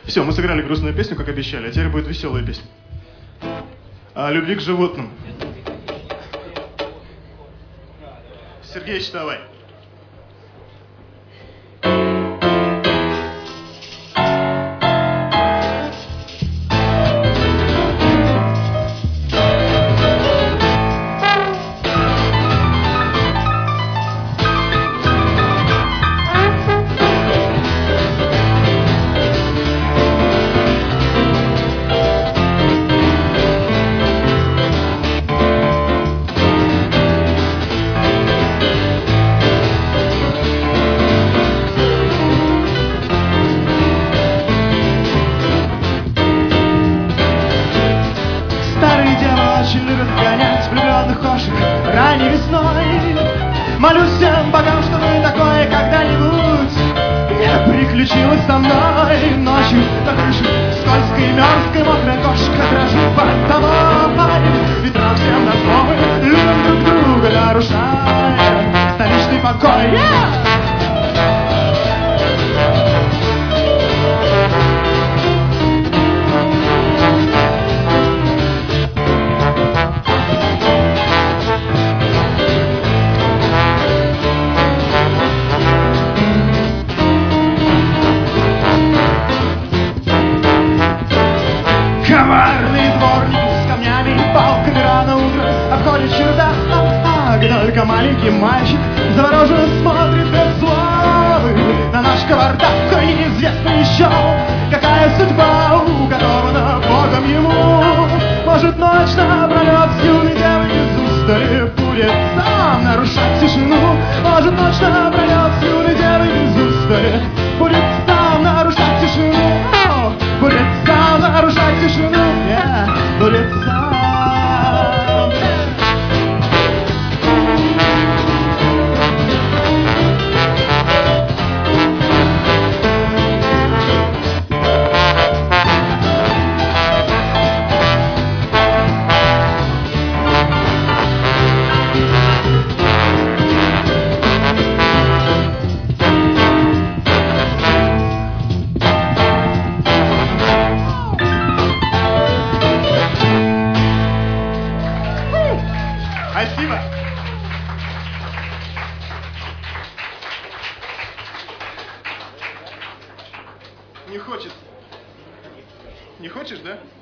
Все, мы сыграли грустную песню, как обещали, а теперь будет веселая песня. О любви к животным. Сергеич, давай. Разгонять влюбленных кошек ранней весной. Молюсь всем богам, чтобы такое когда-нибудь не приключилось со мной. Ночью на крыше скользкой, мерзкой, мокрая кошка дрожит под тобой. Ветрам всем назло мы любим друг друга, нарушая столичный покой. Коварный дворник с камнями и палками рано утром обходит чердак, только маленький мальчик завороженно смотрит без злобы на наш кавардак. Неизвестно еще, какая судьба уготована Богом ему. Может, ночь напролет с юной девой из устали будет сам нарушать тишину. Может, ночь напролет с юной девой из устали будет сам нарушать тишину. Будет сам нарушать тишину, будет сам. Спасибо. Не хочется. Не хочешь, да?